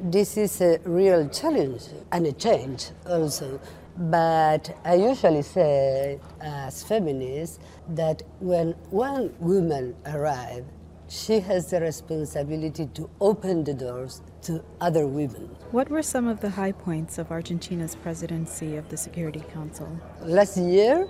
this is a real challenge and a change also. But I usually say, as feminists, that when one woman arrives, she has the responsibility to open the doors to other women. What were some of the high points of Argentina's presidency of the Security Council? Last year,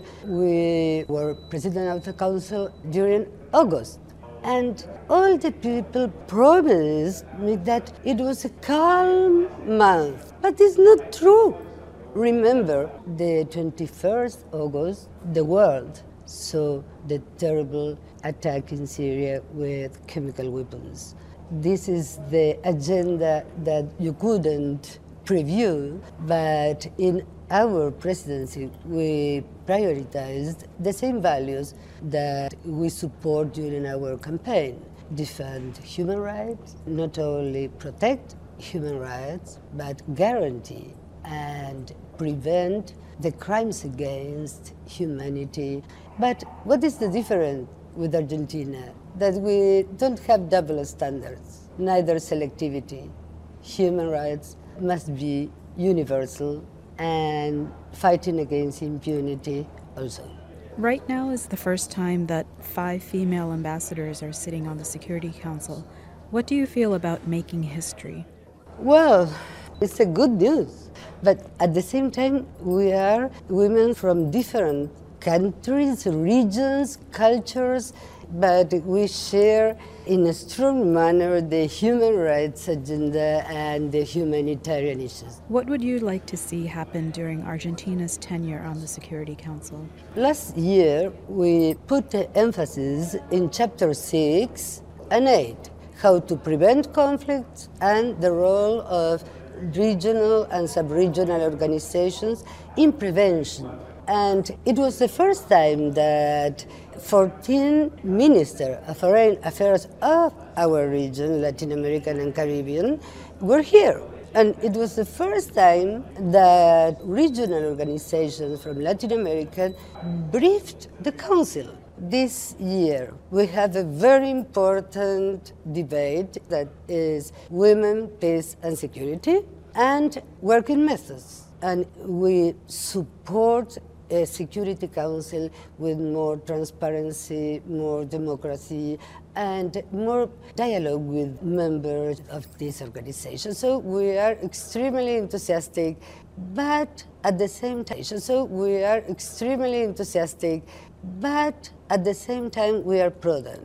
we were president of the council during August. And all the people promised me that it was a calm month. But it's not true. Remember, the 21st August, the world saw the terrible attack in Syria with chemical weapons. This is the agenda that you couldn't preview, but in our presidency, we prioritized the same values that we support during our campaign. Defend human rights, not only protect human rights, but guarantee and prevent the crimes against humanity. But what is the difference with Argentina? That we don't have double standards, neither selectivity. Human rights must be universal, and fighting against impunity also. Right now is the first time that 5 female ambassadors are sitting on the Security Council. What do you feel about making history? Well, it's a good news, but at the same time, we are women from different countries, regions, cultures, but we share in a strong manner the human rights agenda and the humanitarian issues. What would you like to see happen during Argentina's tenure on the Security Council? Last year, we put the emphasis in Chapter 6 and 8, how to prevent conflicts and the role of regional and sub-regional organizations in prevention. And it was the first time that 14 ministers of foreign affairs of our region, Latin American and Caribbean, were here. And it was the first time that regional organizations from Latin America briefed the Council. This year, we have a very important debate that is women, peace and security, and working methods. And we support a Security Council with more transparency, more democracy, and more dialogue with members of this organization. So we are extremely enthusiastic, but at the same time, we are prudent.